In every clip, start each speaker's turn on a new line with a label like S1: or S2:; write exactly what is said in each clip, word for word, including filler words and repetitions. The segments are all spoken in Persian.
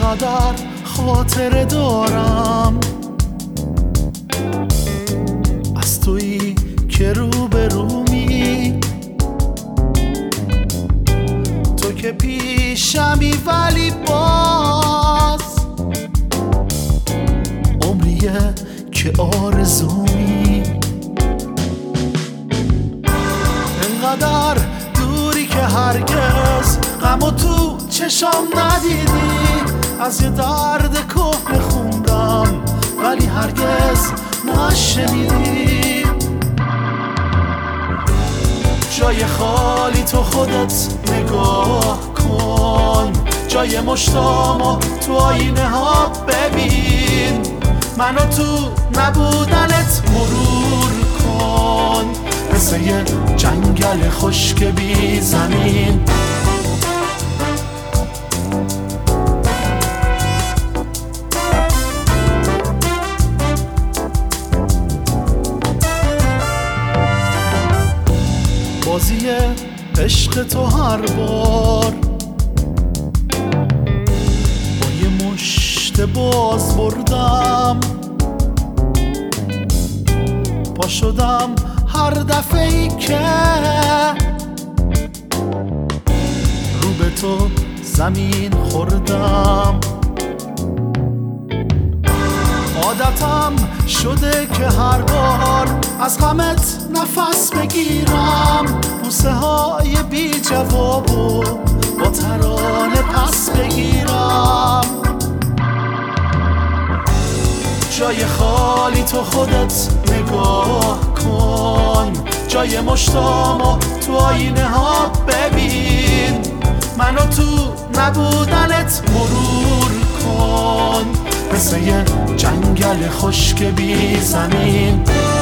S1: انقدر خاطره دارم از تویی که رو به رومی، تو که پیشمی ولی باز عمریه که آرزومی. انقدر دوری که هرگز غمو تو چشام ندیدی، از یه درد کهنه خوندم ولی هرگز نشنیدی. جای خالی تو خودت نگاه کن، جای مشتامو تو آینه ها ببین، منو تو نبودنت مرور کن، مثل یه جنگل خشک بی زمین. بازی عشق تو هر بار با یه مشت باز بردم، پا شدم هر دفعه ای که رو به تو زمین خوردم. عادتم شده که هر بار از غمت نفس بگیرم، بوسه های بی جوابو با ترانه پس بگیرم. جای خالی تو خودت نگاه کن، جای مشتامو تو آینه ها ببین، منو تو نبودنت مرور کن، مثل یه جنگل خشک بی زمین.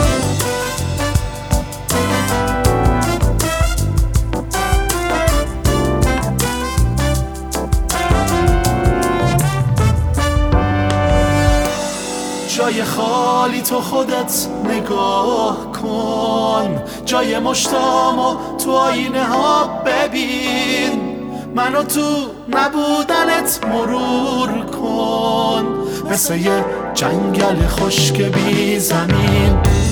S1: جای خالی تو خودت نگاه کن، جای مشتامو تو آینه ها ببین، منو تو نبودنت مرور کن، مثل یه جنگل خشک بی زمین.